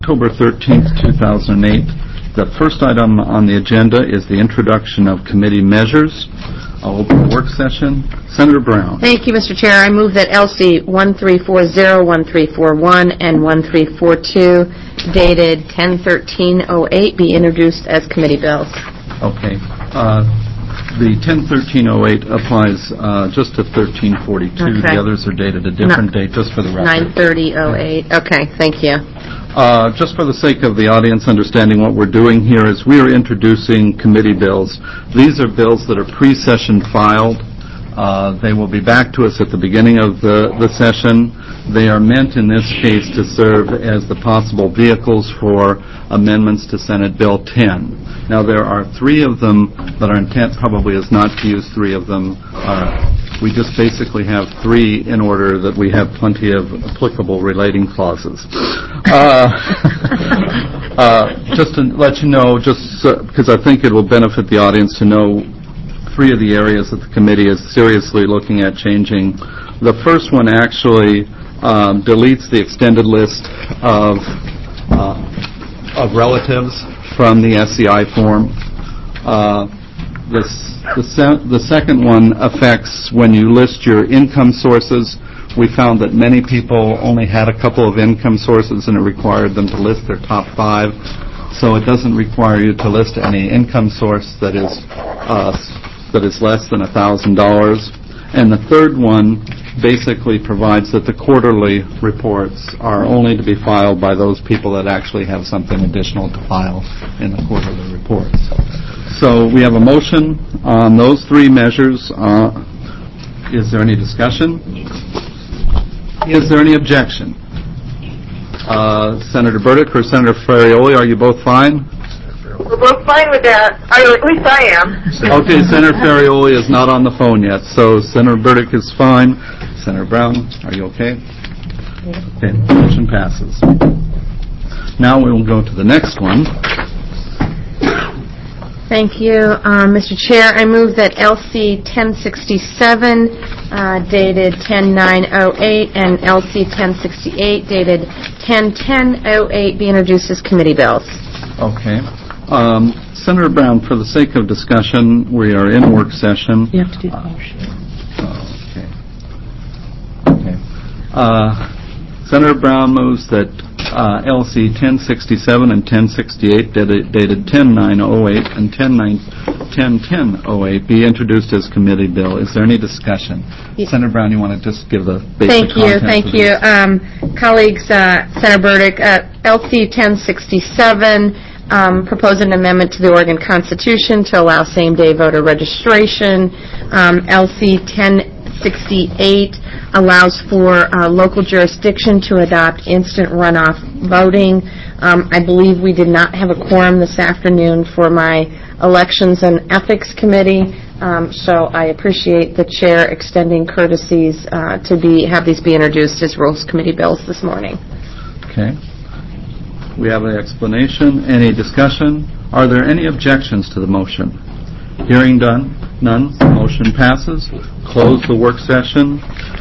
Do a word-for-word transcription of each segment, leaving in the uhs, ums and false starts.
October thirteenth, two thousand eight. The first item on the agenda is the introduction of committee measures. I'll open the work session. Senator Brown. Thank you, Mister Chair. I move that L C one three four zero, one three four one, and one three four two, dated ten thirteen oh eight, be introduced as committee bills. Okay. Uh, the ten thirteen oh eight applies uh, just to thirteen forty-two. Okay. The others are dated a different No. date, just for the record. nine thirty oh eight. Okay, thank you. Uh, just for the sake of the audience understanding what we're doing here is we are introducing committee bills. These are bills that are pre-session filed. Uh, they will be back to us at the beginning of the, the session. They are meant in this case to serve as the possible vehicles for amendments to Senate Bill ten. Now there are three of them, but our intent probably is not to use three of them. Uh, we just basically have three in order that we have plenty of applicable relating clauses. Uh, uh, just to let you know, just uh, because I think it will benefit the audience to know three of the areas that the committee is seriously looking at changing. The first one actually um, deletes the extended list of uh, of relatives from the S C I form. Uh, this, the, se- the second one affects when you list your income sources. We found that many people only had a couple of income sources and it required them to list their top five. So it doesn't require you to list any income source that is uh, that is less than one thousand dollars. And the third one basically provides that the quarterly reports are only to be filed by those people that actually have something additional to file in the quarterly reports. So we have a motion on those three measures. Uh, is there any discussion? Is there any objection? Uh, Senator Burdick or Senator Ferrioli, are you both fine? We're both fine with that. I, at least I am. Okay, Senator Ferrioli is not on the phone yet, so Senator Burdick is fine. Senator Brown, are you okay? Okay, motion passes. Now we will go to the next one. Thank you, uh, Mister Chair. I move that L C ten sixty-seven, uh, dated ten nine oh eight, and L C ten sixty-eight, dated ten ten oh eight, be introduced as committee bills. Okay. Um, Senator Brown, for the sake of discussion, we are in work session. You have to do the motion. Uh, okay. Okay. Uh, Senator Brown moves that uh, L C ten sixty-seven and ten sixty-eight, dated, dated ten nine oh eight and ten ten oh eight, be introduced as committee bill. Is there any discussion? Yes. Senator Brown, you want to just give the basic Thank you, content thank of you. this? Um, colleagues, uh, Senator Burdick, uh, L C ten sixty-seven, um, propose an amendment to the Oregon Constitution to allow same-day voter registration. Um, L C ten sixty-eight allows for uh, local jurisdiction to adopt instant runoff voting. Um, I believe we did not have a quorum this afternoon for my Elections and Ethics Committee, um, so I appreciate the Chair extending courtesies uh, to be have these be introduced as Rules Committee bills this morning. Okay. We have an explanation. Any discussion? Are there any objections to the motion? Hearing done, none. Motion passes. Close the work session.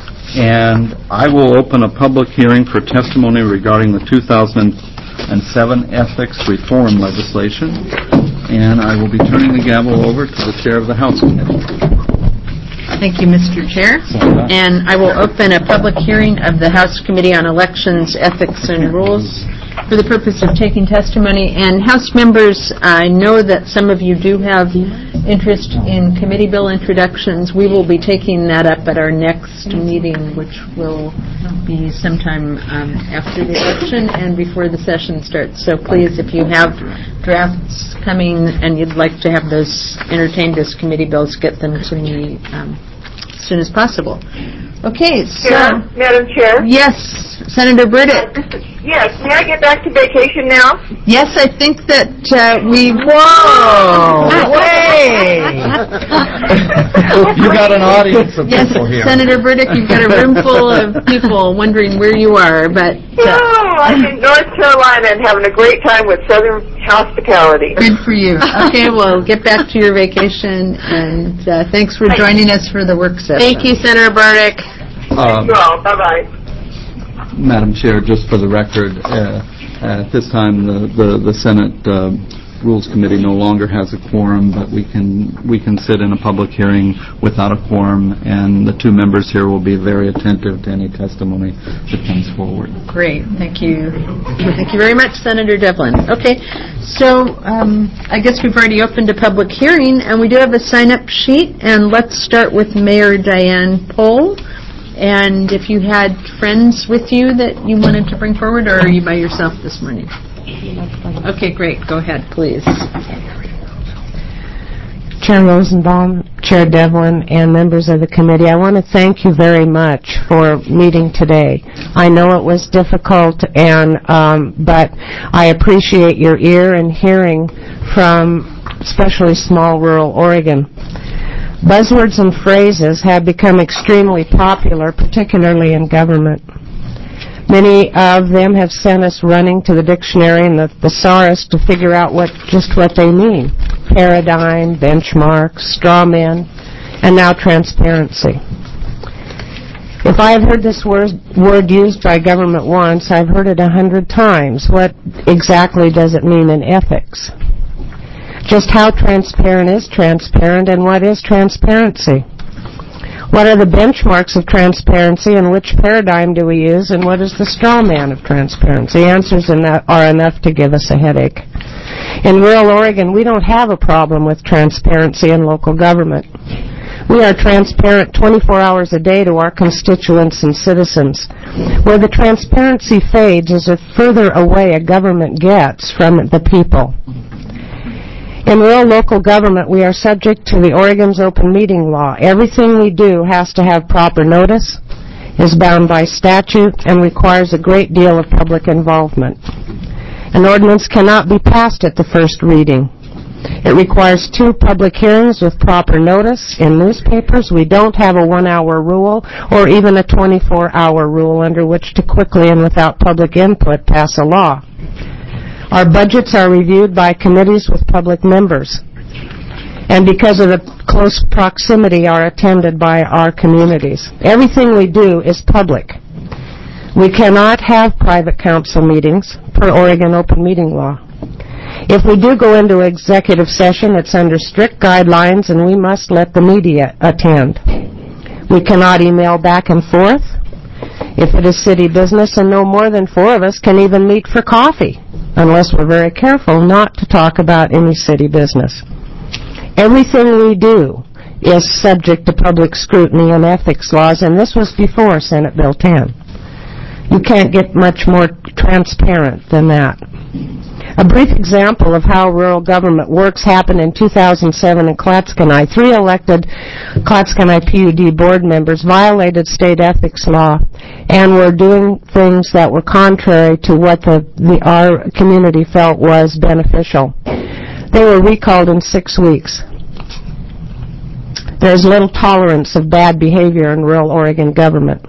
And I will open a public hearing for testimony regarding the two thousand seven ethics reform legislation. And I will be turning the gavel over to the chair of the House Committee. Thank you, Mister Chair. And I will open a public hearing of the House Committee on Elections, Ethics, and Rules for the purpose of taking testimony. And House members, I know that some of you do have interest in committee bill introductions. We will be taking that up at our next meeting, which will be sometime um, after the election and before the session starts. So please, if you have drafts coming and you'd like to have those entertained as committee bills, get them to me um, as soon as possible. Okay, so... Chair, Madam Chair? Yes, Senator Burdick. Yes, may I get back to vacation now? Yes, I think that uh, we... Whoa! Way! You got an audience of Yes, people here. Senator Burdick, you've got a room full of people wondering where you are, but... Uh, Oh, I'm in North Carolina and having a great time with Southern hospitality. Good for you. Okay, well, get back to your vacation, and uh, thanks for joining us for the work session. Thank you, Senator Burdick. Um, Thank you all. Bye-bye. Madam Chair, just for the record, uh, At this time, the, the, the Senate uh, Rules Committee no longer has a quorum, but we can we can sit in a public hearing without a quorum, and the two members here will be very attentive to any testimony that comes forward. Great. Thank you. Thank you very much, Senator Devlin. Okay, so um, I guess we've already opened a public hearing, and we do have a sign-up sheet, and let's start with Mayor Diane Pohl. And if you had friends with you that you wanted to bring forward, or are you by yourself this morning? Okay, great. Go ahead, please. Chair Rosenbaum, Chair Devlin, and members of the committee, I want to thank you very much for meeting today. I know it was difficult, and um, but I appreciate your ear and hearing from especially small rural Oregon. Buzzwords and phrases have become extremely popular, particularly in government. Many of them have sent us running to the dictionary and the thesaurus to figure out what just what they mean. Paradigm, benchmarks, straw men, and now transparency. If I have heard this word, word used by government once, I've heard it a hundred times. What exactly does it mean in ethics? Just how transparent is transparent, and what is transparency? What are the benchmarks of transparency, and which paradigm do we use, and what is the straw man of transparency? Answers are enough to give us a headache. In rural Oregon, we don't have a problem with transparency in local government. We are transparent twenty-four hours a day to our constituents and citizens. Where the transparency fades is the further away a government gets from the people. In rural local government, we are subject to the Oregon's open meeting law. Everything we do has to have proper notice, is bound by statute, and requires a great deal of public involvement. An ordinance cannot be passed at the first reading. It requires two public hearings with proper notice in newspapers. We don't have a one-hour rule or even a twenty-four hour rule under which to quickly and without public input pass a law. Our budgets are reviewed by committees with public members, and because of the close proximity are attended by our communities. Everything we do is public. We cannot have private council meetings per Oregon open meeting law. If we do go into executive session, it's under strict guidelines, and we must let the media attend. We cannot email back and forth if it is city business, and no more than four of us can even meet for coffee, unless we're very careful not to talk about any city business. Everything we do is subject to public scrutiny and ethics laws, and this was before Senate Bill ten. You can't get much more transparent than that. A brief example of how rural government works happened in two thousand seven in Clatskanie. Three elected Clatskanie P U D board members violated state ethics law and were doing things that were contrary to what the, the our community felt was beneficial. They were recalled in six weeks. There's little tolerance of bad behavior in rural Oregon government.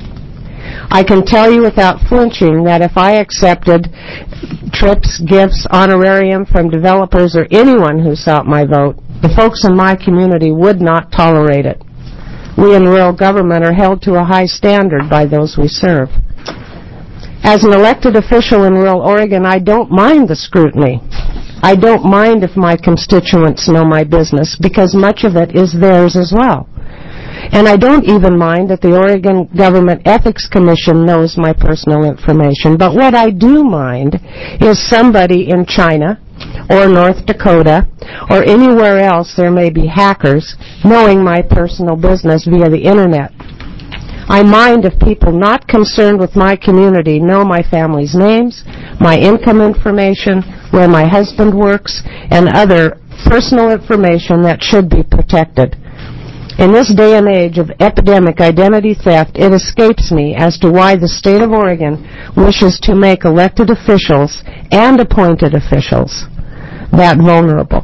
I can tell you without flinching that if I accepted trips, gifts, honorarium from developers or anyone who sought my vote, the folks in my community would not tolerate it. We in rural government are held to a high standard by those we serve. As an elected official in rural Oregon, I don't mind the scrutiny. I don't mind if my constituents know my business, because much of it is theirs as well. And I don't even mind that the Oregon Government Ethics Commission knows my personal information. But what I do mind is somebody in China or North Dakota or anywhere else there may be hackers knowing my personal business via the Internet. I mind if people not concerned with my community know my family's names, my income information, where my husband works, and other personal information that should be protected. In this day and age of epidemic identity theft, it escapes me as to why the state of Oregon wishes to make elected officials and appointed officials that vulnerable.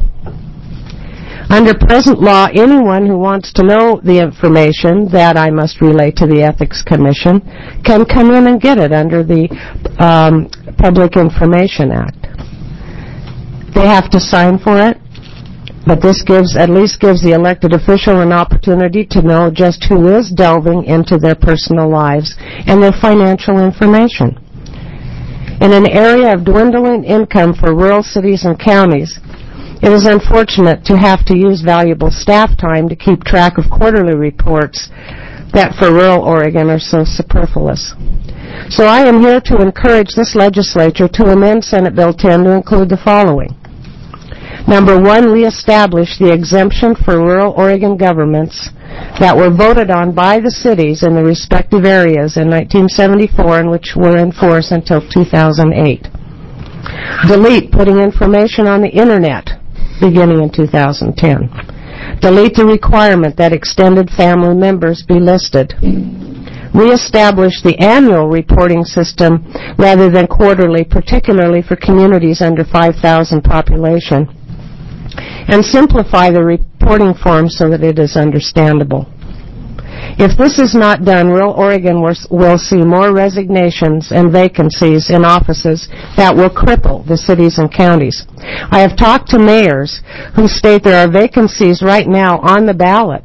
Under present law, anyone who wants to know the information that I must relay to the Ethics Commission can come in and get it under the um, Public Information Act. They have to sign for it. But this gives, at least gives the elected official an opportunity to know just who is delving into their personal lives and their financial information. In an area of dwindling income for rural cities and counties, it is unfortunate to have to use valuable staff time to keep track of quarterly reports that for rural Oregon are so superfluous. So I am here to encourage this legislature to amend Senate Bill ten to include the following. Number one, reestablish the exemption for rural Oregon governments that were voted on by the cities in the respective areas in nineteen seventy-four and which were in force until two thousand eight. Delete putting information on the Internet beginning in two thousand ten. Delete the requirement that extended family members be listed. Reestablish the annual reporting system rather than quarterly, particularly for communities under five thousand population. And simplify the reporting form so that it is understandable. If this is not done, rural Oregon will see more resignations and vacancies in offices that will cripple the cities and counties. I have talked to mayors who state there are vacancies right now on the ballot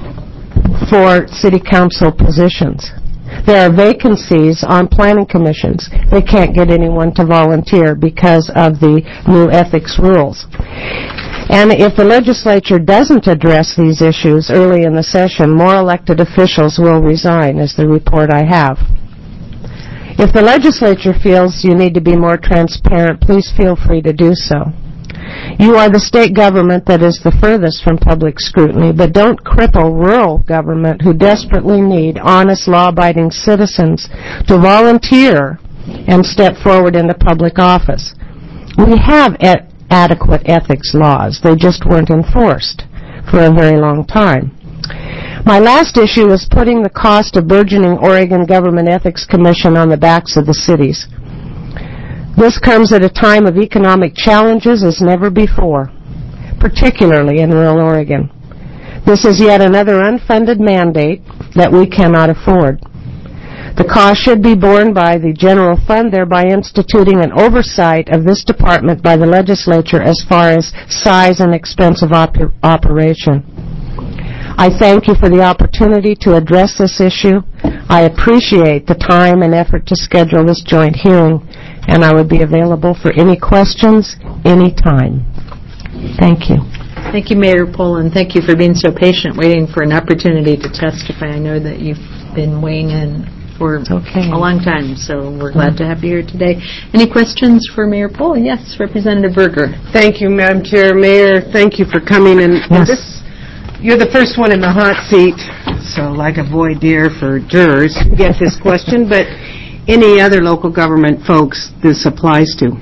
for city council positions. There are vacancies on planning commissions. They can't get anyone to volunteer because of the new ethics rules. And if the legislature doesn't address these issues early in the session, more elected officials will resign, is the report I have. If the legislature feels you need to be more transparent, please feel free to do so. You are the state government that is the furthest from public scrutiny, but don't cripple rural government who desperately need honest, law-abiding citizens to volunteer and step forward into public office. We have et- adequate ethics laws. They just weren't enforced for a very long time. My last issue is putting the cost of burgeoning Oregon Government Ethics Commission on the backs of the cities. This comes at a time of economic challenges as never before, particularly in rural Oregon. This is yet another unfunded mandate that we cannot afford. The cost should be borne by the general fund, thereby instituting an oversight of this department by the legislature as far as size and expense of op- operation. I thank you for the opportunity to address this issue. I appreciate the time and effort to schedule this joint hearing, and I would be available for any questions anytime. Thank you. Thank you, Mayor Poland. Thank you for being so patient, waiting for an opportunity to testify. I know that you've been weighing in for okay. a long time, so we're glad to have you here today. Any questions for Mayor Poland? Yes, Representative Berger. Thank you, Madam Chair. Mayor, thank you for coming. And, yes. and this, you're the first one in the hot seat, so like a voir dire for jurors, get this question, but any other local government folks this applies to.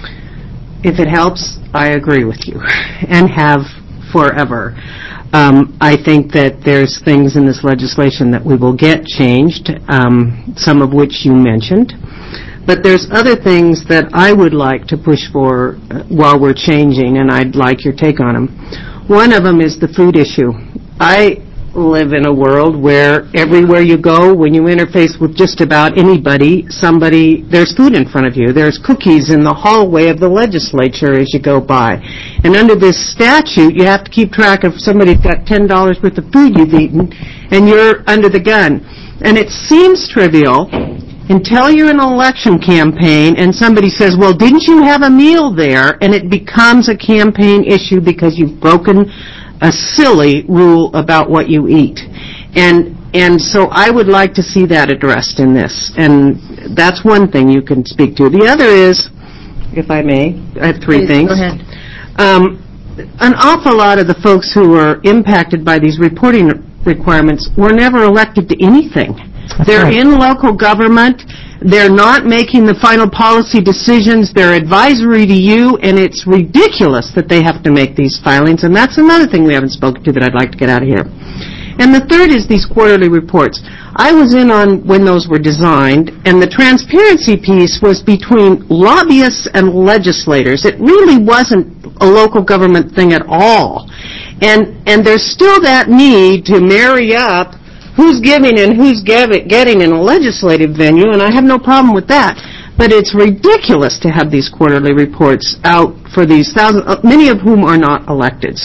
If it helps, I agree with you, and have forever. Um, I think that there's things in this legislation that we will get changed, um, some of which you mentioned. But there's other things that I would like to push for uh, while we're changing, and I'd like your take on them. One of them is the food issue. I live in a world where everywhere you go, when you interface with just about anybody, somebody, there's food in front of you. There's cookies in the hallway of the legislature as you go by. And under this statute, you have to keep track of somebody's got ten dollars worth of food you've eaten, and you're under the gun. And it seems trivial until you're in an election campaign and somebody says, well, didn't you have a meal there? And it becomes a campaign issue because you've broken a silly rule about what you eat. And and so I would like to see that addressed in this. And that's one thing you can speak to. The other is, if I may, I have three Please, things. Go ahead. Um, an awful lot of the folks who were impacted by these reporting requirements were never elected to anything. That's They're right. in local government. They're not making the final policy decisions. They're advisory to you, and it's ridiculous that they have to make these filings, and that's another thing we haven't spoken to that I'd like to get out of here. And the third is these quarterly reports. I was in on when those were designed, and the transparency piece was between lobbyists and legislators. It really wasn't a local government thing at all. And, and there's still that need to marry up who's giving and who's getting in a legislative venue, and I have no problem with that. But it's ridiculous to have these quarterly reports out for these thousands, many of whom are not elected. So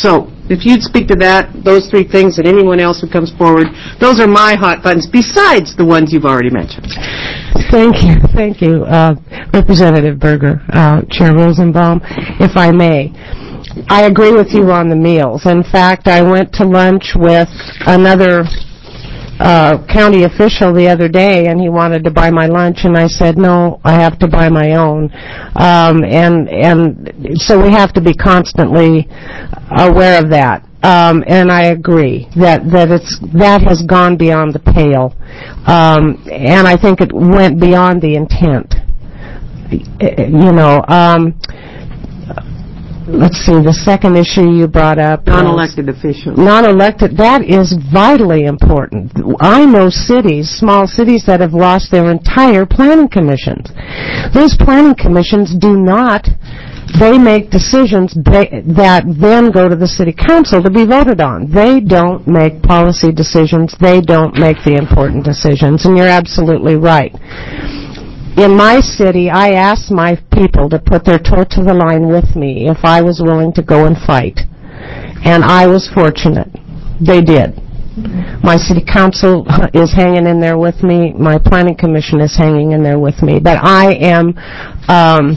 If you'd speak to that, those three things, and anyone else who comes forward, those are my hot buttons, besides the ones you've already mentioned. Thank you, thank you, uh, Representative Berger, uh, Chair Rosenbaum, if I may. I agree with you on the meals. In fact, I went to lunch with another uh, county official the other day, and he wanted to buy my lunch, and I said, no, I have to buy my own. Um, and and so we have to be constantly aware of that. Um, and I agree that, that it's that has gone beyond the pale, um, and I think it went beyond the intent. You know, um, let's see, the second issue you brought up. Non-elected officials. Non-elected, that is vitally important. I know cities, small cities, that have lost their entire planning commissions. Those planning commissions do not, they make decisions that then go to the city council to be voted on. They don't make policy decisions. They don't make the important decisions, and you're absolutely right. In my city, I asked my people to put their toe to the line with me if I was willing to go and fight. And I was fortunate. They did. My city council is hanging in there with me. My planning commission is hanging in there with me. But I am, um,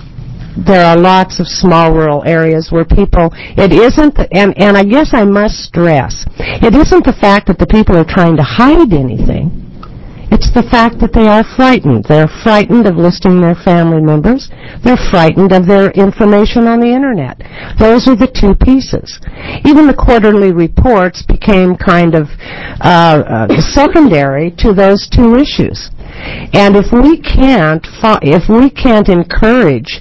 there are lots of small rural areas where people, it isn't, and, and I guess I must stress, it isn't the fact that the people are trying to hide anything. It's the fact that they are frightened. They're frightened of listing their family members. They're frightened of their information on the Internet. Those are the two pieces. Even the quarterly reports became kind of uh, uh, secondary to those two issues. And if we can't, if we can't encourage,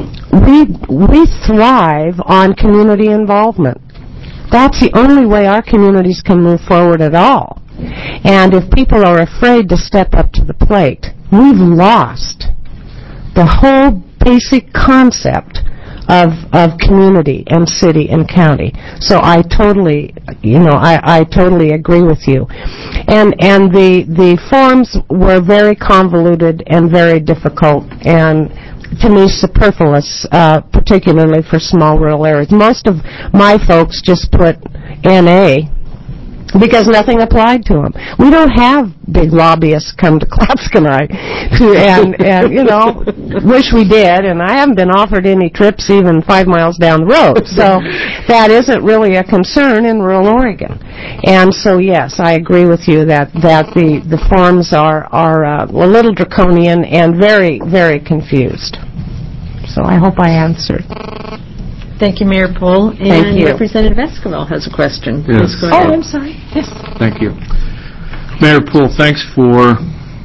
we we thrive on community involvement. That's the only way our communities can move forward at all. And if people are afraid to step up to the plate, we've lost the whole basic concept of of community and city and county. So I totally, you know, I, I totally agree with you. And and the the forms were very convoluted and very difficult and, to me, superfluous, uh, particularly for small rural areas. Most of my folks just put N A because nothing applied to them. We don't have big lobbyists come to Clatskanie, and, and, you know, wish we did, and I haven't been offered any trips even five miles down the road. So that isn't really a concern in rural Oregon. And so, yes, I agree with you that, that the, the forms are, are uh, a little draconian and very, very confused. So I hope I answered. Thank you, Mayor Pohl. And Thank you. Representative Esquivel has a question. Yes. Please go Oh, ahead. I'm sorry. Yes. Thank you. Mayor Poole, thanks for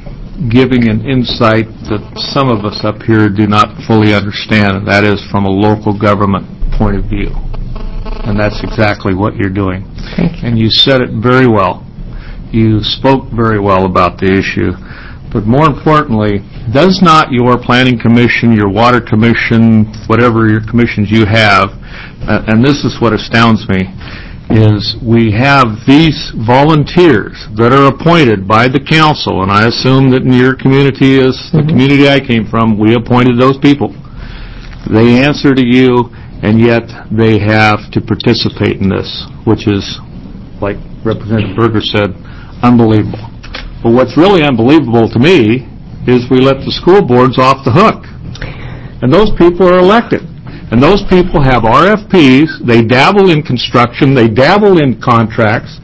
giving an insight that some of us up here do not fully understand, and that is from a local government point of view. And that's exactly what you're doing. Thank you. And you said it very well. You spoke very well about the issue. But more importantly, does not your planning commission, your water commission, whatever your commissions you have, uh, and this is what astounds me, is we have these volunteers that are appointed by the council, and I assume that in your community, as the mm-hmm. community I came from, we appointed those people. They answer to you, and yet they have to participate in this, which is, like Representative Berger said, unbelievable. But what's really unbelievable to me is we let the school boards off the hook. And those people are elected. And those people have R F Ps, they dabble in construction, they dabble in contracts,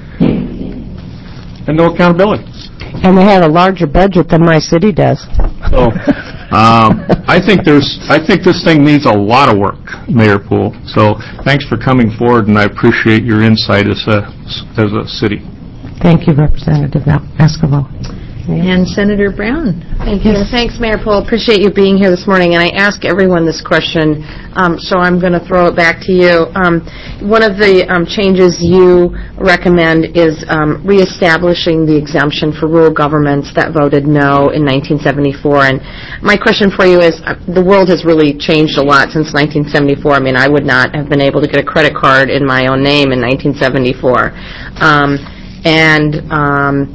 and no accountability. And they have a larger budget than my city does. So, um, I think there's, I think this thing needs a lot of work, Mayor Poole. So, thanks for coming forward, and I appreciate your insight as a, as a city. Thank you, Representative Esquivel. And Senator Brown. Thank you. Yes. Thanks, Mayor Poole. Appreciate you being here this morning. And I ask everyone this question, um, so I'm going to throw it back to you. Um, one of the um, changes you recommend is um, reestablishing the exemption for rural governments that voted no in nineteen seventy-four. And my question for you is, uh, the world has really changed a lot since nineteen seventy-four. I mean, I would not have been able to get a credit card in my own name in nineteen seventy-four. Um, and um,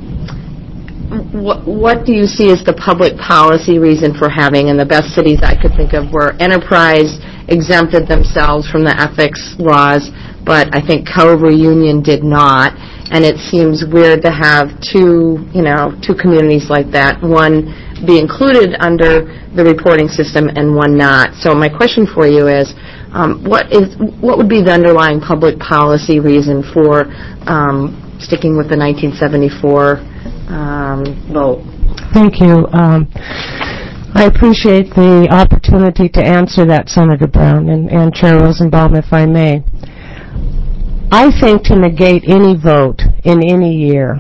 What, what do you see as the public policy reason for having, and the best cities I could think of were Enterprise exempted themselves from the ethics laws, but I think Calvary Union did not. And it seems weird to have two, you know, two communities like that, one be included under the reporting system and one not. So my question for you is, um, what is what would be the underlying public policy reason for um, sticking with the nineteen seventy-four um, vote? Thank you. Um, I appreciate the opportunity to answer that, Senator Brown and, and Chair Rosenbaum, if I may. I think to negate any vote in any year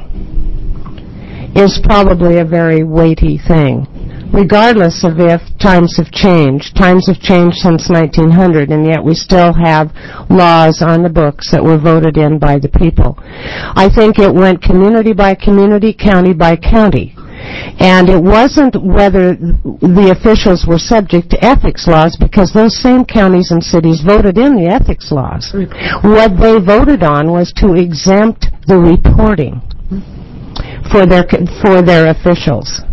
is probably a very weighty thing, regardless of if times have changed. Times have changed since nineteen hundred, and yet we still have laws on the books that were voted in by the people. I think it went community by community, county by county. And it wasn't whether the officials were subject to ethics laws, because those same counties and cities voted in the ethics laws. What they voted on was to exempt the reporting for their for their officials.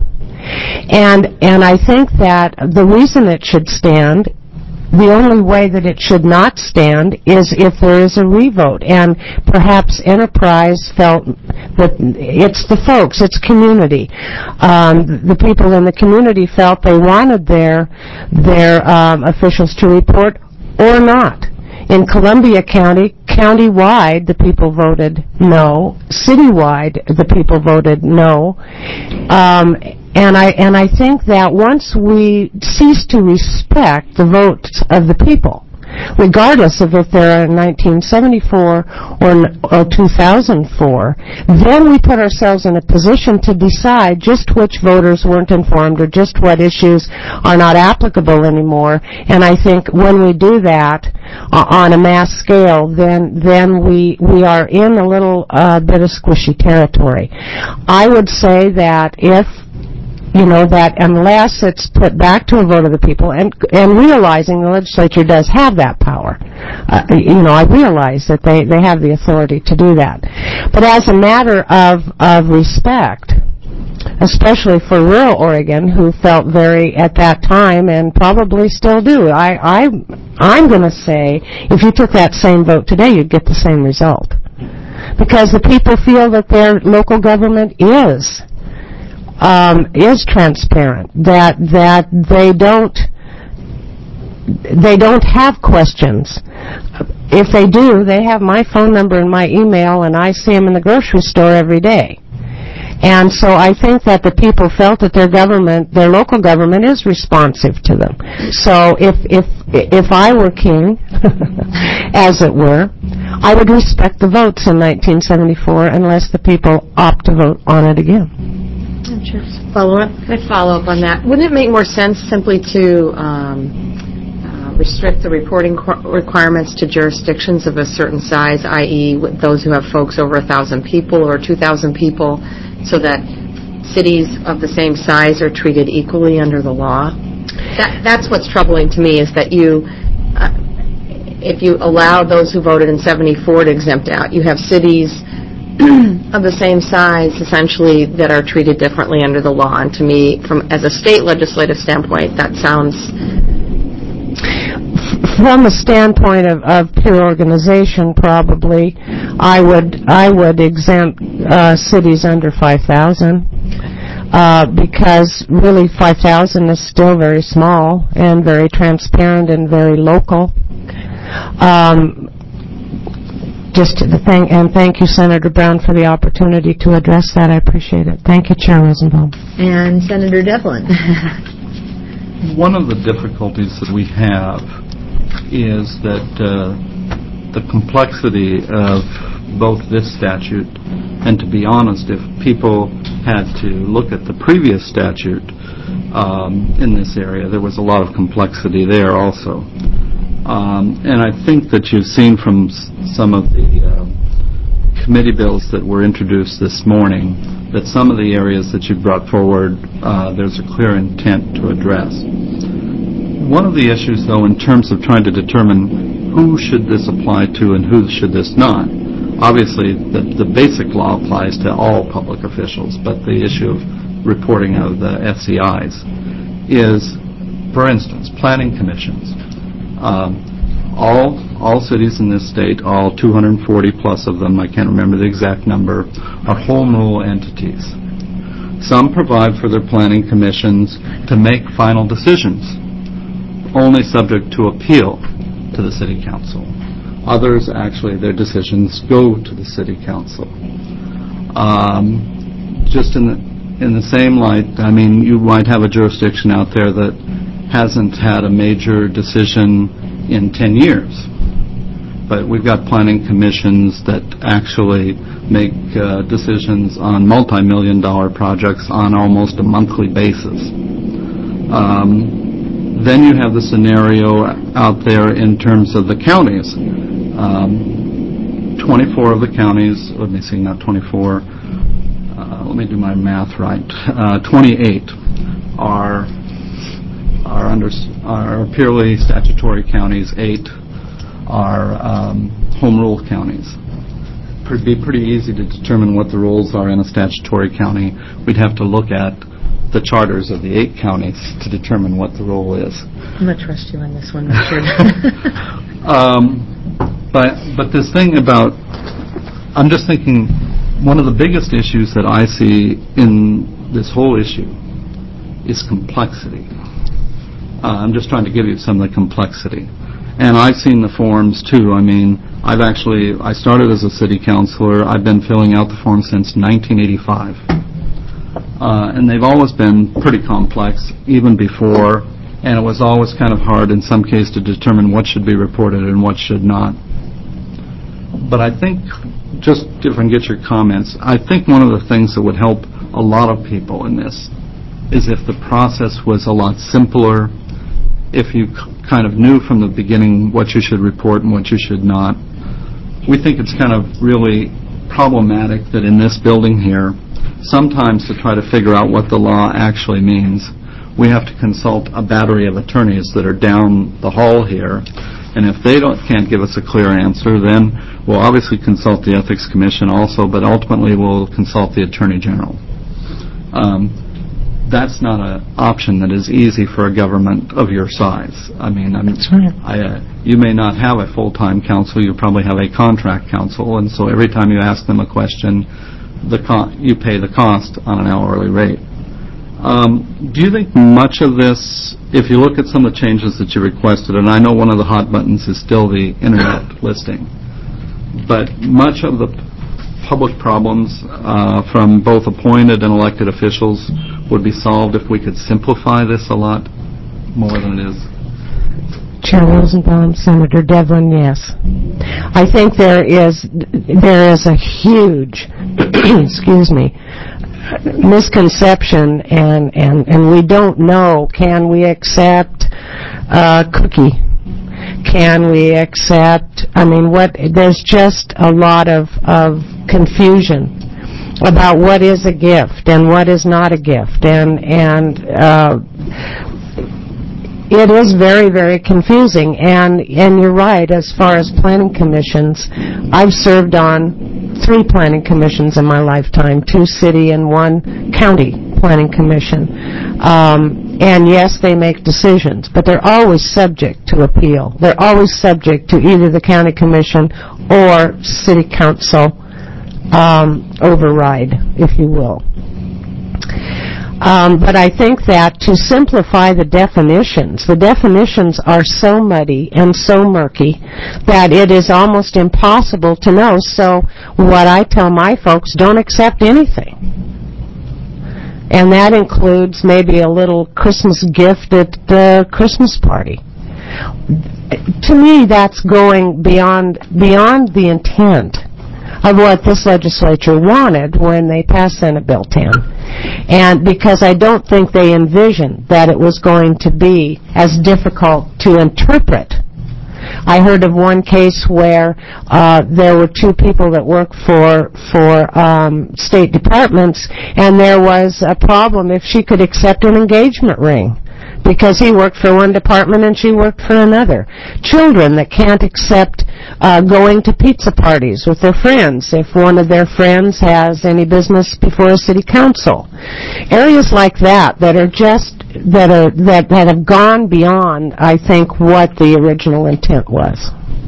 And and I think that the reason it should stand, the only way that it should not stand, is if there is a revote. And perhaps Enterprise felt that it's the folks, it's community. Um, the people in the community felt they wanted their their um, officials to report or not. In Columbia County, county-wide, the people voted no. Citywide, the people voted no. Um, And I and I think that once we cease to respect the votes of the people, regardless of if they're in nineteen seventy-four or, or two thousand four, then we put ourselves in a position to decide just which voters weren't informed or just what issues are not applicable anymore. And I think when we do that uh, on a mass scale, then then we we are in a little uh, bit of squishy territory. I would say that if you know, that unless it's put back to a vote of the people, and and realizing the legislature does have that power. Uh, you know, I realize that they, they have the authority to do that. But as a matter of, of respect, especially for rural Oregon, who felt very, at that time, and probably still do, I, I, I'm going to say, if you took that same vote today, you'd get the same result. Because the people feel that their local government is Um, is transparent, that that they don't they don't have questions. If they do, they have my phone number and my email, and I see them in the grocery store every day. And so I think that the people felt that their government, their local government, is responsive to them. So if if if I were king, as it were, I would respect the votes in nineteen seventy-four unless the people opt to vote on it again. Follow up? Can I follow up on that? Wouldn't it make more sense simply to um, uh, restrict the reporting qu- requirements to jurisdictions of a certain size, that is those who have folks over one thousand people or two thousand people, so that cities of the same size are treated equally under the law? That, that's what's troubling to me, is that you, uh, if you allow those who voted in seventy-four to exempt out, you have cities of the same size, essentially, that are treated differently under the law. And to me, from as a state legislative standpoint, that sounds... From the standpoint of, of pure organization, probably, I would I would exempt uh, cities under five thousand, uh, because really five thousand is still very small and very transparent and very local. Um, Just to thank and thank you, Senator Brown, for the opportunity to address that. I appreciate it. Thank you, Chair Rosenbaum. And Senator Devlin. One of the difficulties that we have is that uh, the complexity of both this statute, and to be honest, if people had to look at the previous statute um, in this area, there was a lot of complexity there also. Um, and I think that you've seen from s- some of the uh, committee bills that were introduced this morning that some of the areas that you've brought forward, uh, there's a clear intent to address. One of the issues, though, in terms of trying to determine who should this apply to and who should this not, obviously the, the basic law applies to all public officials, but the issue of reporting of the S E Is is, for instance, planning commissions. Um, all, all cities in this state, all two hundred forty plus of them, I can't remember the exact number, are home rule entities. Some provide for their planning commissions to make final decisions, only subject to appeal to the city council. Others, actually, their decisions go to the city council. Um, just in the, in the same light, I mean, you might have a jurisdiction out there that hasn't had a major decision in ten years. But we've got planning commissions that actually make uh, decisions on multi-million dollar projects on almost a monthly basis. Um, then you have the scenario out there in terms of the counties. Um, twenty-four of the counties, let me see, not twenty-four, uh, let me do my math right, uh, twenty-eight are are under are purely statutory counties. Eight are um, home rule counties. It'd be pretty easy to determine what the rules are in a statutory county. We'd have to look at the charters of the eight counties to determine what the rule is. I'm going to trust you on this one, Richard. um, but but this thing about, I'm just thinking, one of the biggest issues that I see in this whole issue is complexity. Uh, I'm just trying to give you some of the complexity. And I've seen the forms, too. I mean, I've actually, I started as a city councilor. I've been filling out the forms since nineteen eighty-five. Uh, and they've always been pretty complex, even before, and it was always kind of hard in some cases to determine what should be reported and what should not. But I think, just if I can get your comments, I think one of the things that would help a lot of people in this is if the process was a lot simpler, if you kind of knew from the beginning what you should report and what you should not. We think it's kind of really problematic that in this building here, sometimes to try to figure out what the law actually means, we have to consult a battery of attorneys that are down the hall here, and if they don't can't give us a clear answer, then we'll obviously consult the Ethics Commission also, but ultimately we'll consult the Attorney General. Um, That's not an option that is easy for a government of your size. I mean, I mean I, uh, you may not have a full-time counsel. You probably have a contract counsel, and so every time you ask them a question, the co- you pay the cost on an hourly rate. Um, do you think much of this, if you look at some of the changes that you requested, and I know one of the hot buttons is still the Internet listing, but much of the public problems uh, from both appointed and elected officials would be solved if we could simplify this a lot more than it is? Chair Rosenbaum, Senator Devlin, yes. I think there is there is a huge, excuse me, misconception, and, and, and we don't know, can we accept uh, cookie? Can we accept, I mean, what, there's just a lot of, of confusion about what is a gift and what is not a gift, and and uh, it is very, very confusing. And and you're right, as far as planning commissions, I've served on three planning commissions in my lifetime, two city and one county planning commission. Um, and yes, they make decisions, but they're always subject to appeal. They're always subject to either the county commission or city council Um, override, if you will. Um, but I think that to simplify the definitions, the definitions are so muddy and so murky that it is almost impossible to know. So what I tell my folks, don't accept anything. And that includes maybe a little Christmas gift at the Christmas party. To me, that's going beyond beyond the intent of what this legislature wanted when they passed Senate Bill ten. And because I don't think they envisioned that it was going to be as difficult to interpret. I heard of one case where uh, there were two people that worked for for um, state departments, and there was a problem if she could accept an engagement ring, because he worked for one department and she worked for another. Children that can't accept uh, going to pizza parties with their friends if one of their friends has any business before a city council. Areas like that that are just that are that, that have gone beyond, I think, what the original intent was.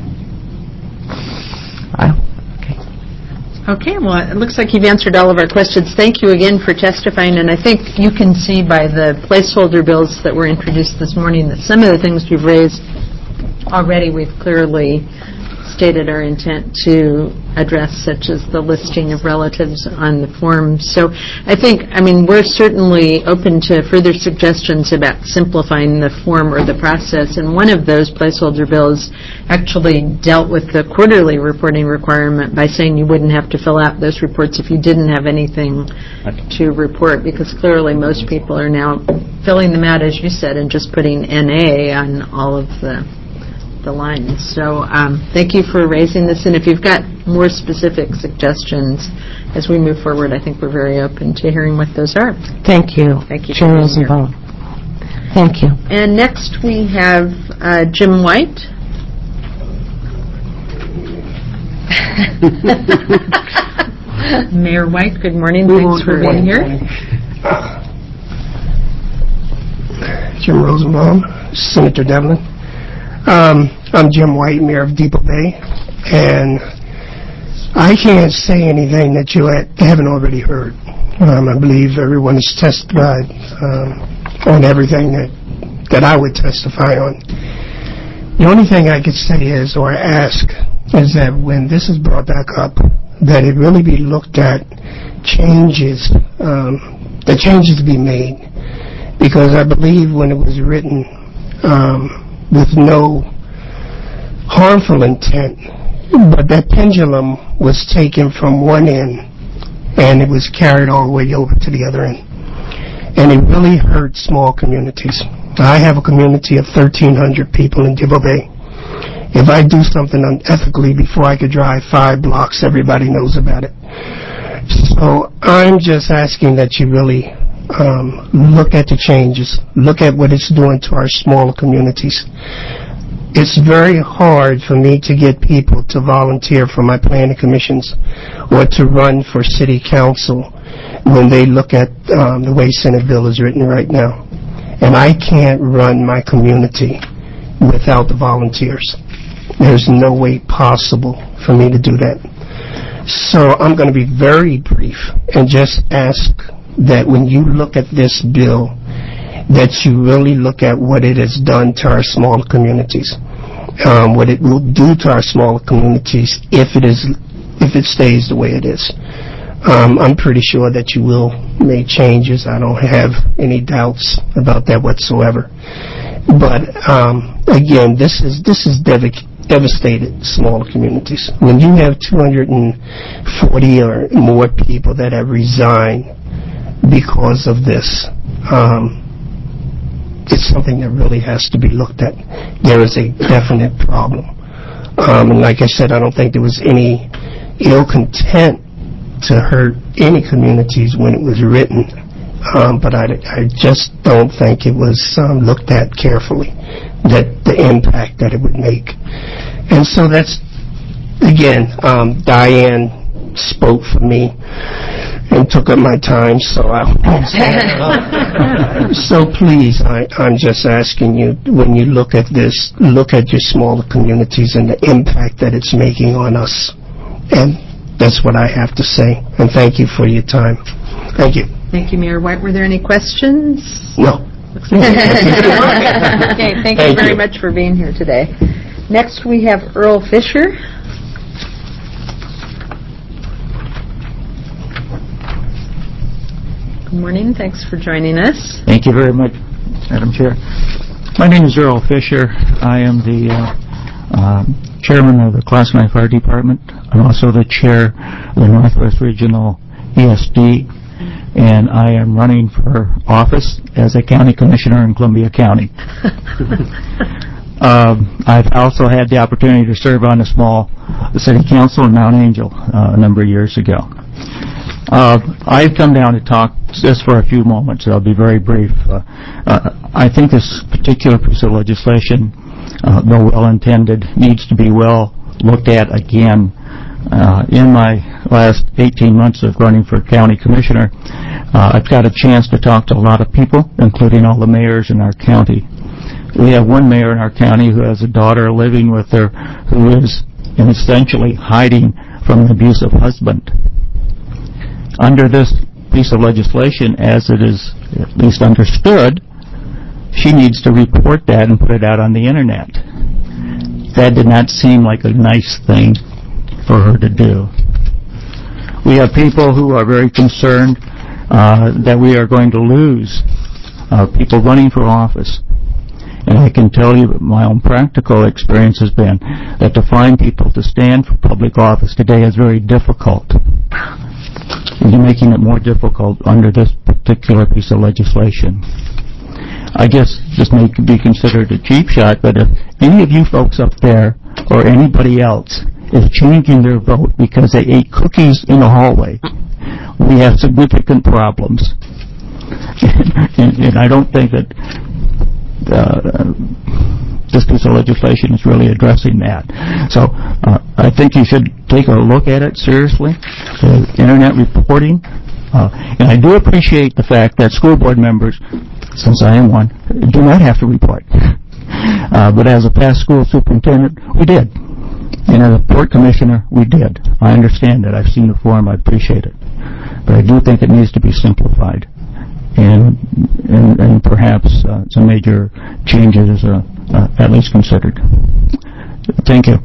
I, Okay, well, it looks like you've answered all of our questions. Thank you again for testifying, and I think you can see by the placeholder bills that were introduced this morning that some of the things you've raised already we've clearly stated our intent to address, such as the listing of relatives on the forms. So I think, I mean, we're certainly open to further suggestions about simplifying the form or the process, and one of those placeholder bills actually dealt with the quarterly reporting requirement by saying you wouldn't have to fill out those reports if you didn't have anything to report, because clearly most people are now filling them out, as you said, and just putting N A on all of the the lines. So um, thank you for raising this, and if you've got more specific suggestions as we move forward, I think we're very open to hearing what those are. Thank you. Thank you. Chair Rosenbaum. Thank you. And next we have uh, Jim White. Mayor White, good morning. Thanks for being here. Jim Rosenbaum, Senator Devlin. Um, I'm Jim White, Mayor of Depot Bay, and I can't say anything that you haven't already heard. Um, I believe everyone has testified um, on everything that, that I would testify on. The only thing I could say is, or ask, is that when this is brought back up, that it really be looked at changes, um, the changes to be made, because I believe when it was written, um, with no harmful intent, but that pendulum was taken from one end and it was carried all the way over to the other end. And it really hurt small communities. I have a community of thirteen hundred people in Depot Bay. If I do something unethically before I could drive five blocks, everybody knows about it. So I'm just asking that you really Um, look at the changes, look at what it's doing to our smaller communities. It's very hard for me to get people to volunteer for my planning commissions or to run for city council when they look at um, the way Senate bill is written right now. And I can't run my community without the volunteers. There's no way possible for me to do that. So I'm going to be very brief and just ask that when you look at this bill, that you really look at what it has done to our smaller communities, um, what it will do to our smaller communities if it is, if it stays the way it is. Um, I'm pretty sure that you will make changes. I don't have any doubts about that whatsoever. But um, again, this is this is dev- devastated smaller communities. When you have two hundred forty or more people that have resigned because of this, um, it's something that really has to be looked at. There is a definite problem. Um, and like I said, I don't think there was any ill content to hurt any communities when it was written. Um, but I, I just don't think it was um, looked at carefully, that the impact that it would make. And so that's, again, um, Diane spoke for me and took up my time, so I so please, I, I'm just asking you, when you look at this, look at your smaller communities and the impact that it's making on us. And that's what I have to say. And thank you for your time. Thank you. Thank you, Mayor White. Were there any questions? No. Okay, thank, Thank you very you. much for being here today. Next, we have Earl Fisher. Good morning. Thanks for joining us. Thank you very much, Madam Chair. My name is Earl Fisher. I am the uh, um, chairman of the Class nine Fire Department. I'm also the chair of the Northwest Regional E S D, and I am running for office as a county commissioner in Columbia County. um, I've also had the opportunity to serve on a small city council in Mount Angel uh, a number of years ago. Uh, I've come down to talk just for a few moments. I'll be very brief. Uh, uh, I think this particular piece of legislation, uh, though well-intended, needs to be well looked at again. Uh, in my last eighteen months of running for county commissioner, uh, I've got a chance to talk to a lot of people, including all the mayors in our county. We have one mayor in our county who has a daughter living with her who is essentially hiding from an abusive husband. Under this piece of legislation, as it is at least understood, she needs to report that and put it out on the internet. That did not seem like a nice thing for her to do. We have people who are very concerned uh, that we are going to lose uh, people running for office. And I can tell you that my own practical experience has been that to find people to stand for public office today is very difficult. You're making it more difficult under this particular piece of legislation. I guess this may be considered a cheap shot, but if any of you folks up there or anybody else is changing their vote because they ate cookies in the hallway, we have significant problems. and, and I don't think that uh, this piece of legislation is really addressing that. So uh, I think you should take a look at it seriously, the internet reporting. Uh, and I do appreciate the fact that school board members, since I am one, do not have to report. Uh, but as a past school superintendent, we did. And as a port commissioner, we did. I understand that. I've seen the form. I appreciate it. But I do think it needs to be simplified. And and, and perhaps uh, some major changes uh, uh, at least considered. Thank you.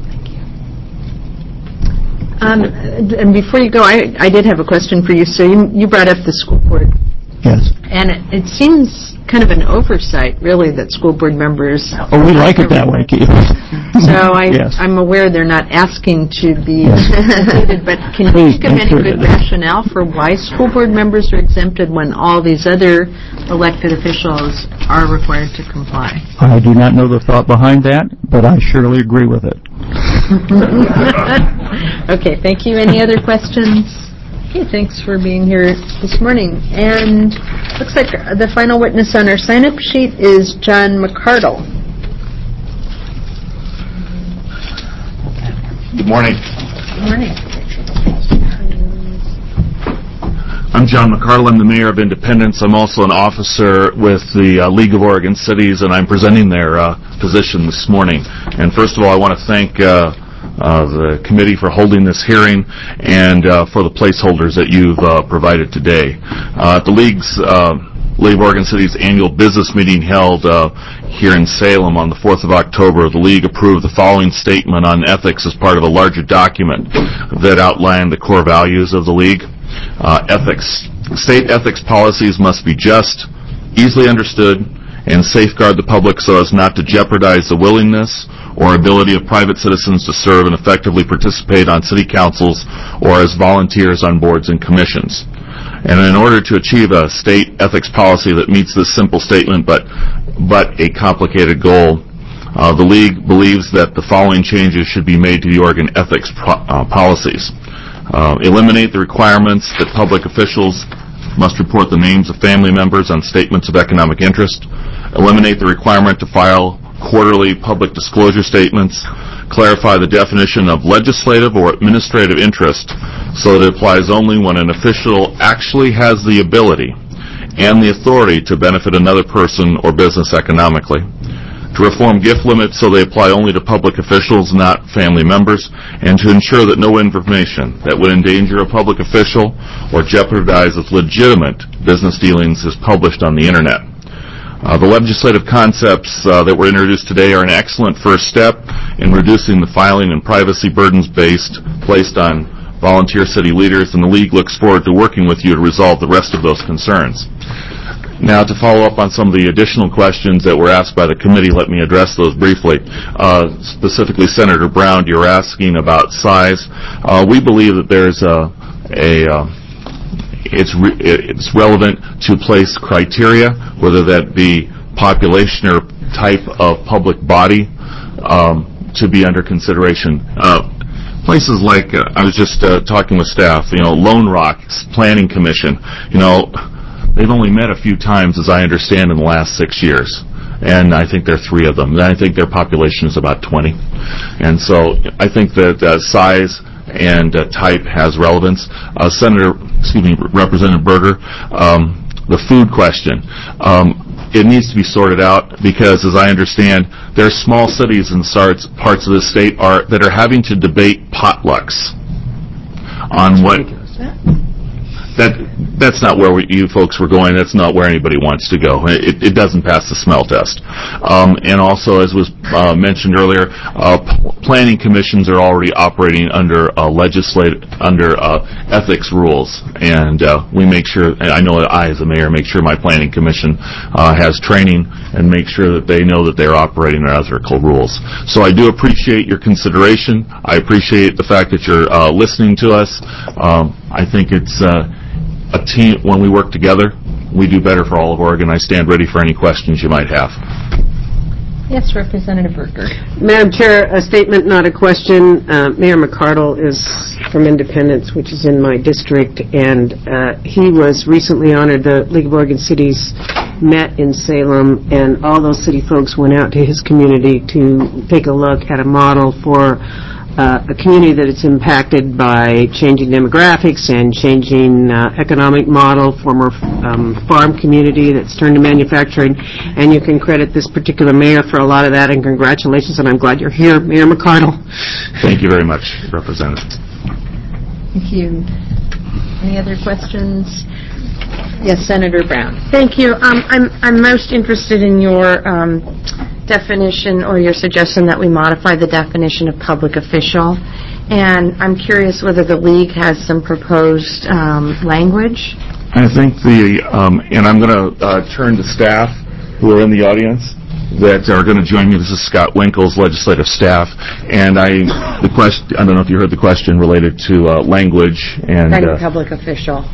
Um, and before you go, I, I did have a question for you. So you, you brought up the school board. Yes. And it, it seems kind of an oversight, really, that school board members... Oh, we like it that way, Keith. So I, yes. I'm aware they're not asking to be yes. included, but can you think of any good it. rationale for why school board members are exempted when all these other elected officials are required to comply? I do not know the thought behind that, but I surely agree with it. Okay, thank you. Any other questions? Okay, thanks for being here this morning. And looks like the final witness on our sign-up sheet is John McCardle. Good morning. Good morning. I'm John McCardle. I'm the mayor of Independence. I'm also an officer with the uh, League of Oregon Cities, and I'm presenting their uh, position this morning. And first of all, I want to thank uh, Uh, the committee for holding this hearing and uh, for the placeholders that you've uh, provided today. Uh, at the League's uh, League of Oregon City's annual business meeting held uh, here in Salem on the fourth of October, the League approved the following statement on ethics as part of a larger document that outlined the core values of the League. Uh, ethics. State ethics policies must be just, easily understood, and safeguard the public so as not to jeopardize the willingness or ability of private citizens to serve and effectively participate on city councils or as volunteers on boards and commissions. And in order to achieve a state ethics policy that meets this simple statement but but a complicated goal, uh, the League believes that the following changes should be made to the Oregon ethics pro- uh, policies. Uh, eliminate the requirements that public officials must report the names of family members on statements of economic interest. Eliminate the requirement to file quarterly public disclosure statements, clarify the definition of legislative or administrative interest so that it applies only when an official actually has the ability and the authority to benefit another person or business economically, to reform gift limits so they apply only to public officials, not family members, and to ensure that no information that would endanger a public official or jeopardize its legitimate business dealings is published on the Internet. Uh, the legislative concepts uh, that were introduced today are an excellent first step in reducing the filing and privacy burdens based placed on volunteer city leaders, and the League looks forward to working with you to resolve the rest of those concerns. Now, to follow up on some of the additional questions that were asked by the committee, let me address those briefly. Uh, specifically, Senator Brown, you're asking about size. Uh, we believe that there's a, a uh, It's, re- it's relevant to place criteria, whether that be population or type of public body, um, to be under consideration. Uh, places like, uh, I was just uh, talking with staff, you know, Lone Rock Planning Commission, you know, they've only met a few times, as I understand, in the last six years. And I think there are three of them. And I think their population is about twenty. And so I think that uh, size and uh, type has relevance. Uh, Senator, excuse me, Representative Berger, um, the food question. Um, it needs to be sorted out because, as I understand, there are small cities in parts parts of the state are that are having to debate potlucks on what. That that's not where we, you folks were going. That's not where anybody wants to go. It, it doesn't pass the smell test. Um, and also, as was uh, mentioned earlier, uh, p- planning commissions are already operating under uh, legislate under uh, ethics rules, and uh, we make sure. And I know that I, as a mayor, make sure my planning commission uh, has training and make sure that they know that they're operating under ethical rules. So I do appreciate your consideration. I appreciate the fact that you're uh, listening to us. Um, I think it's. Uh, A team, when we work together, we do better for all of Oregon. I stand ready for any questions you might have. Yes, Representative Berger. Madam Chair, a statement, not a question. Uh, Mayor McCardle is from Independence, which is in my district, and uh, he was recently honored. The League of Oregon Cities met in Salem, and all those city folks went out to his community to take a look at a model for Uh, a community that it's impacted by changing demographics and changing uh, economic model, former um, farm community that's turned to manufacturing, and you can credit this particular mayor for a lot of that, and congratulations, and I'm glad you're here, Mayor McCardle. Thank you very much, Representative. Thank you. Any other questions? Yes, Senator Brown. Thank you. Um, I'm I'm most interested in your um, definition or your suggestion that we modify the definition of public official, and I'm curious whether the league has some proposed um, language. I think the um, and I'm going to uh, turn to staff who are in the audience that are going to join me. This is Scott Winkles, legislative staff, and I the question I don't know if you heard the question related to uh, language and Uh, uh, public official.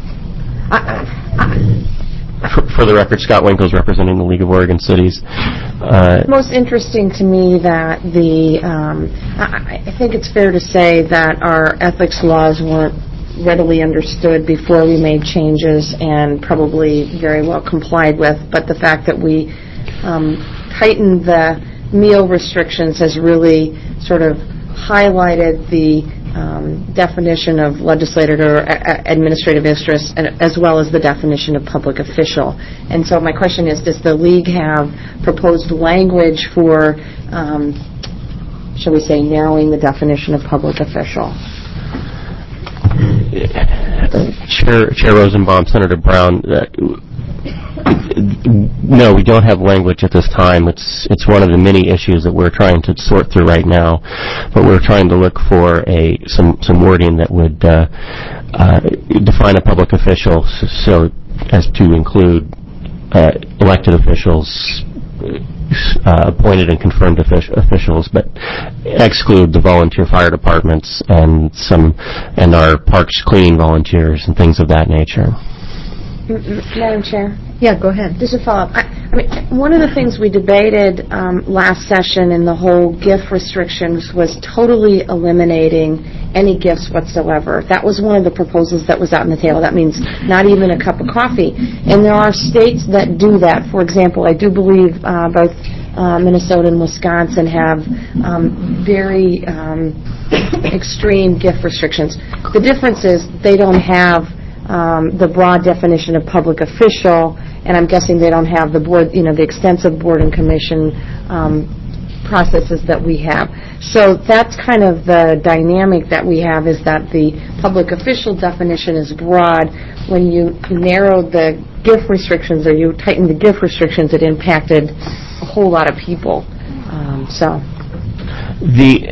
For, for the record, Scott Winkles representing the League of Oregon Cities. Uh, Most interesting to me that the, um, I, I think it's fair to say that our ethics laws weren't readily understood before we made changes and probably very well complied with, but the fact that we um, tightened the meal restrictions has really sort of highlighted the Um, definition of legislative or a- administrative interest, and, as well as the definition of public official. And so my question is, does the league have proposed language for, um, shall we say, narrowing the definition of public official? Chair, Chair Rosenbaum, Senator Brown, uh, no, we don't have language at this time. It's it's one of the many issues that we're trying to sort through right now, but we're trying to look for a some some wording that would uh, uh, define a public official, so as to include uh, elected officials, uh, appointed and confirmed offic- officials, but exclude the volunteer fire departments and some and our parks cleaning volunteers and things of that nature. Madam Chair? Yeah, go ahead. Just a follow-up. I, I mean, one of the things we debated um, last session in the whole gift restrictions was totally eliminating any gifts whatsoever. That was one of the proposals that was out on the table. That means not even a cup of coffee. And there are states that do that. For example, I do believe uh, both uh, Minnesota and Wisconsin have um, very um, extreme gift restrictions. The difference is they don't have Um, the broad definition of public official, and I'm guessing they don't have the board, you know, the extensive board and commission um, processes that we have. So that's kind of the dynamic that we have, is that the public official definition is broad. When you narrowed the gift restrictions, or you tightened the gift restrictions, it impacted a whole lot of people. Um, so the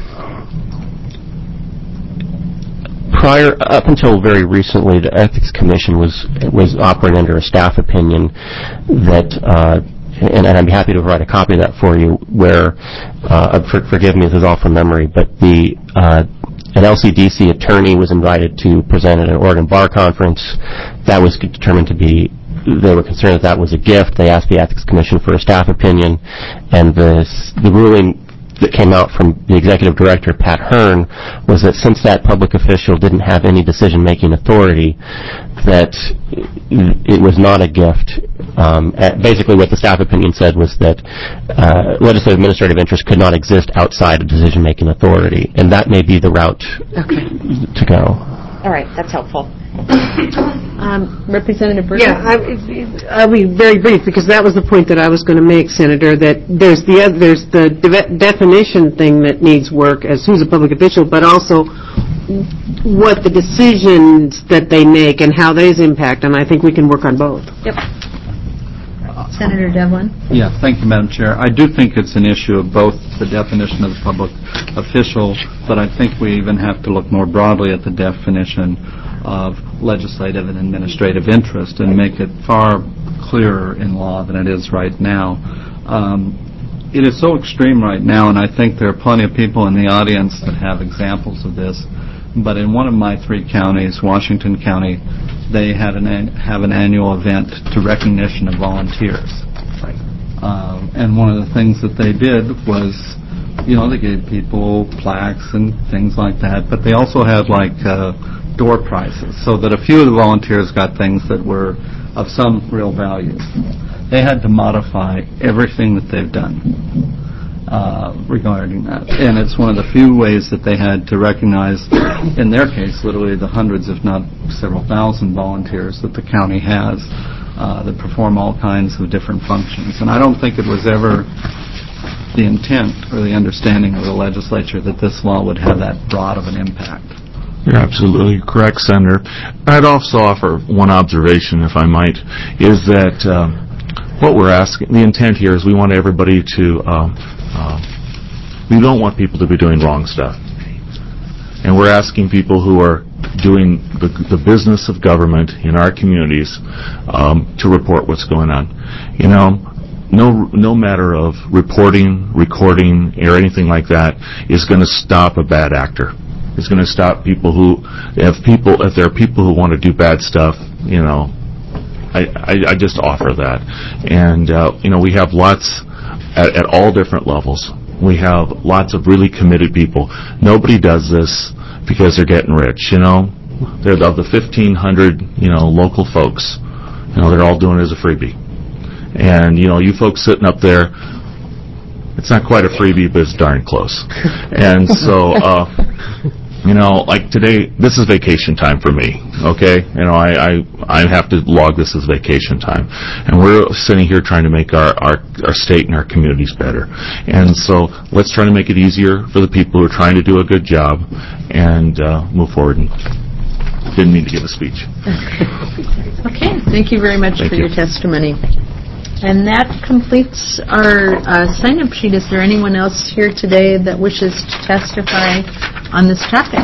Prior, up until very recently, the Ethics Commission was was operating under a staff opinion that, uh, and, and I'd be happy to provide a copy of that for you, where, uh, for, forgive me, this is all from memory, but the uh, an L C D C attorney was invited to present at an Oregon Bar Conference. That was determined to be, they were concerned that that was a gift. They asked the Ethics Commission for a staff opinion, and the the ruling that came out from the executive director, Pat Hearn, was that since that public official didn't have any decision-making authority, that it was not a gift. Um, basically, what the staff opinion said was that uh, legislative administrative interest could not exist outside of decision-making authority, and that may be the route Okay. to go. All right, that's helpful. Um, Representative Berger? Yeah, I, I'll be very brief, because that was the point that I was going to make, Senator, that there's the oth- there's the de- definition thing that needs work as who's a public official, but also what the decisions that they make and how those impact, and I think we can work on both. Yep. Senator Devlin? Yeah, thank you, Madam Chair. I do think it's an issue of both the definition of the public official, but I think we even have to look more broadly at the definition of legislative and administrative interest and make it far clearer in law than it is right now. Um, it is so extreme right now, and I think there are plenty of people in the audience that have examples of this, but in one of my three counties, Washington County, they had an an, have an annual event to recognition of volunteers. Right. Uh, and one of the things that they did was, you know, they gave people plaques and things like that, but they also had like uh, door prizes, so that a few of the volunteers got things that were of some real value. They had to modify everything that they've done uh, regarding that. And it's one of the few ways that they had to recognize, in their case, literally the hundreds, if not several thousand volunteers that the county has uh, that perform all kinds of different functions. And I don't think it was ever the intent or the understanding of the legislature that this law would have that broad of an impact. You're absolutely correct, Senator. I'd also offer one observation, if I might, is that uh, what we're asking, the intent here is we want everybody to, uh, uh, we don't want people to be doing wrong stuff. And we're asking people who are doing the, the business of government in our communities um, to report what's going on. You know, no no matter of reporting, recording, or anything like that is going to stop a bad actor. It's going to stop people who, if people, if there are people who want to do bad stuff, you know, I, I, I just offer that. And, uh, you know, we have lots at, at all different levels. We have lots of really committed people. Nobody does this because they're getting rich, you know. They're of the fifteen hundred, you know, local folks. You know, they're all doing it as a freebie. And, you know, you folks sitting up there, it's not quite a freebie, but it's darn close. And so, uh, you know, like today, this is vacation time for me, okay? You know, I, I, I have to log this as vacation time. And we're sitting here trying to make our, our, our state and our communities better. And so let's try to make it easier for the people who are trying to do a good job and uh, move forward. And didn't mean to give a speech. Okay, thank you very much Thank for you. your testimony. And that completes our uh, sign-up sheet. Is there anyone else here today that wishes to testify on this topic?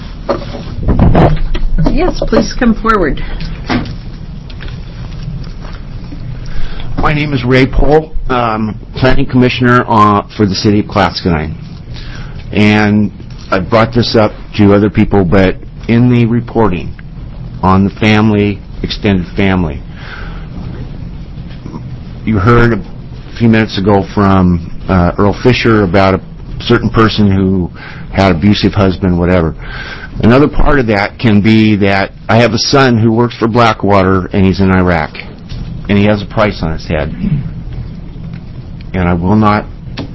Yes, please come forward. My name is Ray Pohl, um, Planning Commissioner uh, for the City of Clatskanie. And I brought this up to other people, but in the reporting on the family, extended family, you heard a few minutes ago from uh, Earl Fisher about a certain person who had an abusive husband, whatever. Another part of that can be that I have a son who works for Blackwater and he's in Iraq and he has a price on his head. And I will not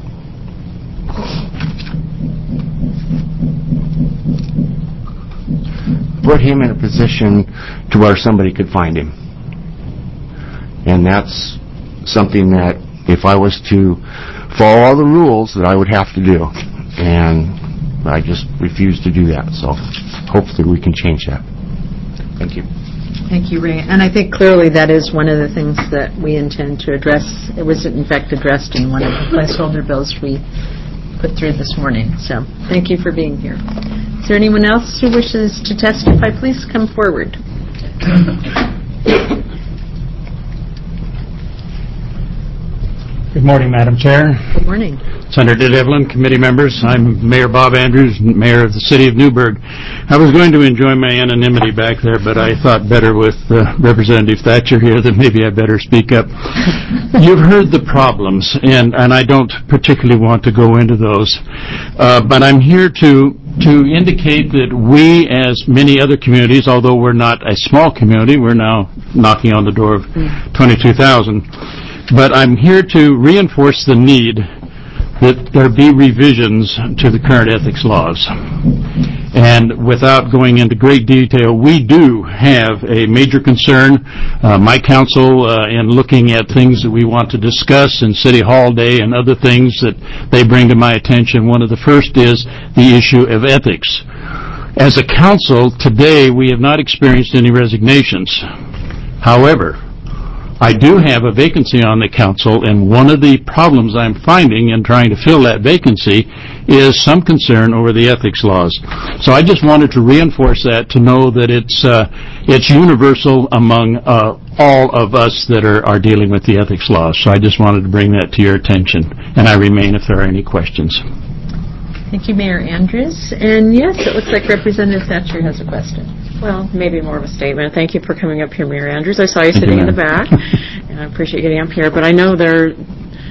put him in a position to where somebody could find him. And that's something that if I was to follow all the rules that I would have to do, and I just refuse to do that. So hopefully we can change that. Thank you. Thank you, Ray. And I think clearly that is one of the things that we intend to address. It was in fact addressed in one of the placeholder bills we put through this morning. So thank you for being here. Is there anyone else who wishes to testify? Please come forward. Good morning, Madam Chair. Good morning. Senator Devlin, committee members. I'm Mayor Bob Andrews, Mayor of the City of Newburgh. I was going to enjoy my anonymity back there, but I thought better with uh, Representative Thatcher here that maybe I better speak up. You've heard the problems, and, and I don't particularly want to go into those, uh, but I'm here to to indicate that we, as many other communities, although we're not a small community, we're now knocking on the door of twenty-two thousand, but I'm here to reinforce the need that there be revisions to the current ethics laws. And without going into great detail, we do have a major concern, uh, my council, uh, in looking at things that we want to discuss in City Hall Day and other things that they bring to my attention. One of the first is the issue of ethics. As a council, today we have not experienced any resignations. However, I do have a vacancy on the council, and one of the problems I'm finding in trying to fill that vacancy is some concern over the ethics laws. So I just wanted to reinforce that, to know that it's uh, it's universal among uh, all of us that are, are dealing with the ethics laws. So I just wanted to bring that to your attention, and I remain if there are any questions. Thank you, Mayor Andrews. And yes, it looks like Representative Thatcher has a question. Well, maybe more of a statement. Thank you for coming up here, Mayor Andrews. I saw you sitting in the back, and I appreciate getting up here. But I know there,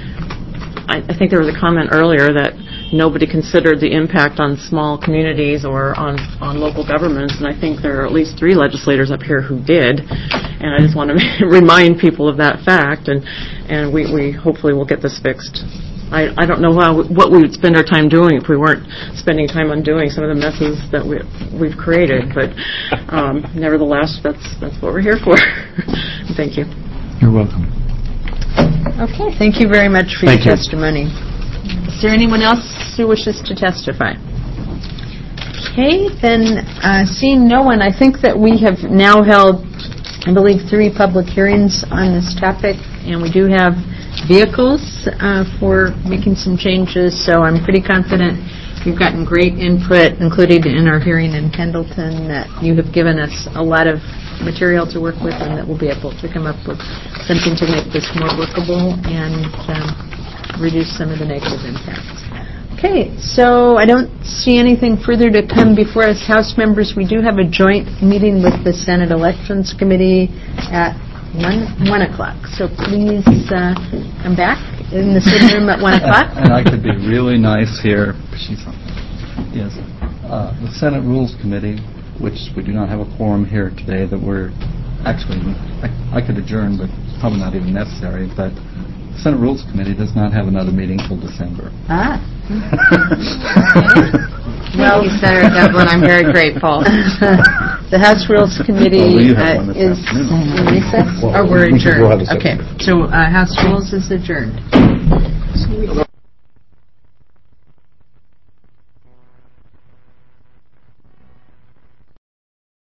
I, I think there was a comment earlier that nobody considered the impact on small communities or on, on local governments, and I think there are at least three legislators up here who did. And I just want to remind people of that fact, and, and we, we hopefully will get this fixed. I, I don't know how, what we would spend our time doing if we weren't spending time undoing some of the messes that we, we've created. But um, nevertheless, that's that's what we're here for. Thank you. You're welcome. Okay, thank you very much for Thank your you. testimony. Is there anyone else who wishes to testify? Okay, then uh, seeing no one, I think that we have now held, I believe, three public hearings on this topic, and we do have vehicles uh, for making some changes, so I'm pretty confident we've gotten great input, including in our hearing in Pendleton, that you have given us a lot of material to work with, and that we'll be able to come up with something to make this more workable and um, reduce some of the negative impacts. Okay, so I don't see anything further to come before us, House members. We do have a joint meeting with the Senate Elections Committee at One, one o'clock. So please uh, come back in the sitting room at one o'clock. And I could be really nice here. She's on. Yes. Uh, the Senate Rules Committee, which we do not have a quorum here today, that we're actually, I, I could adjourn, but it's probably not even necessary. But the Senate Rules Committee does not have another meeting till December. Ah. Well, you, Senator Devlin, I'm very grateful. The House Rules Committee well, uh, is in recess, well, or we're we adjourned. we Okay, so uh, House Rules is adjourned.